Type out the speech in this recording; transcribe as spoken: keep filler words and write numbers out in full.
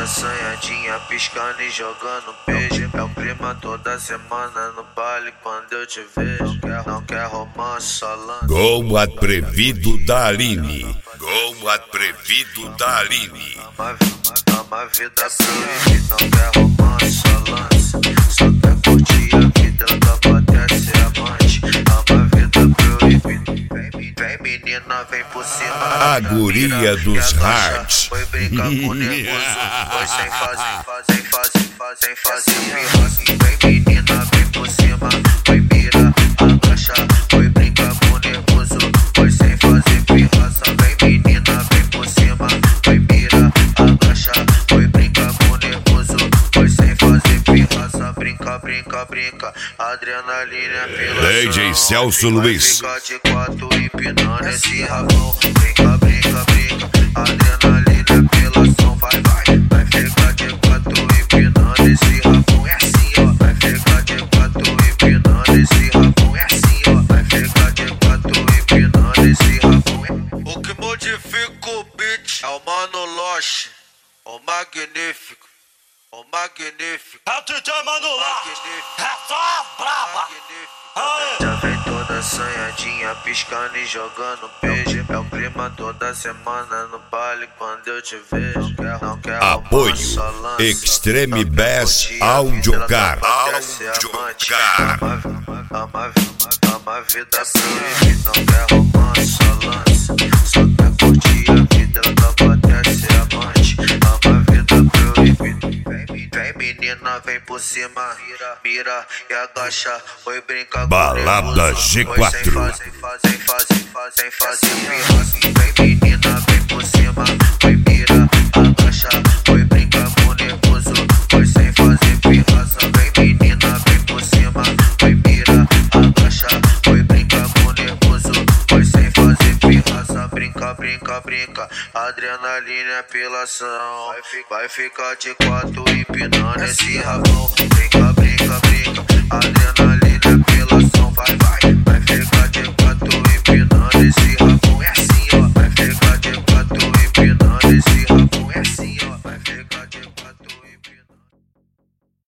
toda assanhadinha, piscando e jogando beijo. É o clima toda semana no baile quando eu te vejo. Não quer romance, só lance. Gol atrevido da Aline. Gol atrevido da Aline. Ama, ama a vida fluir, não quer romance, só lance. Só quer curtir a vida, ela pode ser amante. Ama a vida proibida. Vem, vem menina, vem por cima. A guria dos hards. Foi brincar com nervoso, foi sem fazer, fazer, fazer, fazer, fazer pirraça. Vem menina, vem por cima, foi mira, agacha. Foi brincar com nervoso, foi sem fazer pirraça. Vem menina, vem por cima, foi mira, agacha. Foi brincar com nervoso, foi sem fazer pirraça. Brinca, brinca, brinca, adrenalina pela D J Celso Luiz. Fica de quatro empinando esse rabão. Brinca, brinca, brinca, adrenalina pela ação. Vai, vai, vai ficar de quatro empinando esse rabão. É assim, ó. Vai ficar de quatro empinando esse rabão. É assim, ó. Vai ficar de quatro empinando esse rabão. O que modifica o beat é o Mano Loche, o magnífico, o magnífico. É o D J Mano Loche, é só a braba. Já vem toda assanhadinha, piscando e jogando beijo. É o clima toda semana no baile quando eu te vejo. Não quer Apoio Extreme Bass Audiocar. Audiocar. Ama, ama a vida fluir, não quer romance, só lance. Só quer curtir a vida, ela pode ser amante. Ama a vida proibida. Vem, vem menina, vem por cima, mira e agacha. Foi brincar com Balada G quatro. Sem fazer, fazer, fazer, fazer pirraça. Vem menina, vem por cima, foi mira, agacha. Foi brincar com nervoso, foi sem fazer pirraça. Vem menina, vem por cima, foi mira, agacha. Foi brincar com nervoso, foi sem fazer pirraça. Brinca, brinca, brinca, adrenalina é pela ação. Vai ficar de quatro empinando esse rabão. Brinca, brinca, brinca, adrenalina é pela ação. Vai, vai, vai ficar de